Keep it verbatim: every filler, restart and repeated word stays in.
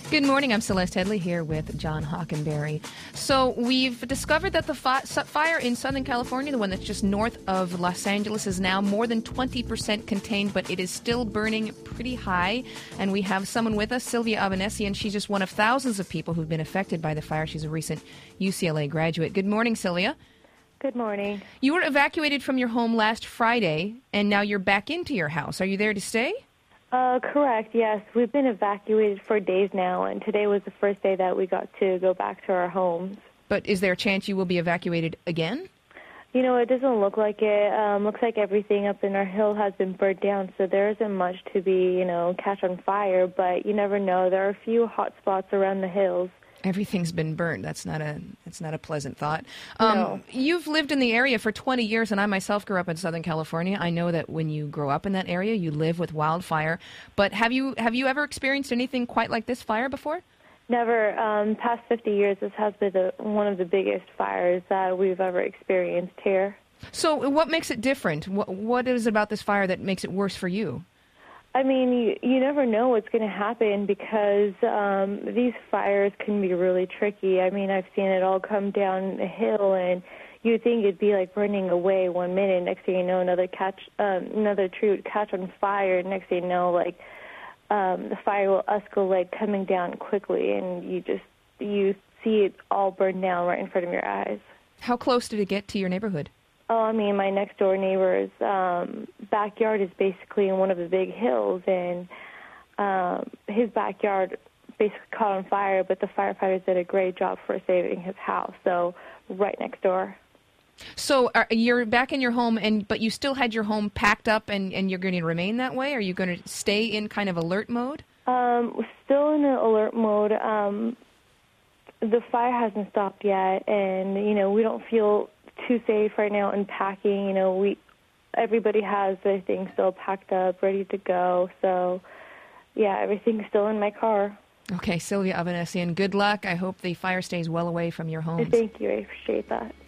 Good morning. I'm Celeste Headley here with John Hockenberry. So we've discovered that the fi- fire in Southern California, the one that's just north of Los Angeles, is now more than twenty percent contained, but it is still burning pretty high. And we have someone with us, Sylvia Avanesian. She's just one of thousands of people who've been affected by the fire. She's a recent U C L A graduate. Good morning, Sylvia. Good morning. You were evacuated from your home last Friday, and now you're back into your house. Are you there to stay? Uh, correct, yes. We've been evacuated for days now, and today was the first day that we got to go back to our homes. But is there a chance you will be evacuated again? You know, it doesn't look like it. Um, looks like everything up in our hill has been burnt down, so there isn't much to be, you know, catch on fire, but you never know. There are a few hot spots around the hills. Everything's been burned. That's not a that's not a pleasant thought. Um, no. You've lived in the area for twenty years, and I myself grew up in Southern California. I know that when you grow up in that area, you live with wildfire. But have you have you ever experienced anything quite like this fire before? Never. Um, past fifty years, this has been the, one of the biggest fires that we've ever experienced here. So what makes it different? What, what is it about this fire that makes it worse for you? I mean, you, you never know what's going to happen because um, these fires can be really tricky. I mean, I've seen it all come down the hill, and you'd think it'd be like burning away one minute. Next thing you know, another catch, um, another tree would catch on fire. Next thing you know, like um, the fire will escalate, coming down quickly, and you just you see it all burn down right in front of your eyes. How close did it get to your neighborhood? Oh, I mean, my next-door neighbor's um, backyard is basically in one of the big hills, and um, his backyard basically caught on fire, but the firefighters did a great job for saving his house, so right next door. So are, you're back in your home, and but you still had your home packed up, and, and you're going to remain that way? Are you going to stay in kind of alert mode? Um, we're still in an alert mode. Um, the fire hasn't stopped yet, and, you know, we don't feel too safe right now in packing. You know, we everybody has their things still packed up, ready to go. So, yeah, everything's still in my car. Okay, Sylvia Avanesian, good luck. I hope the fire stays well away from your homes. Thank you. I appreciate that.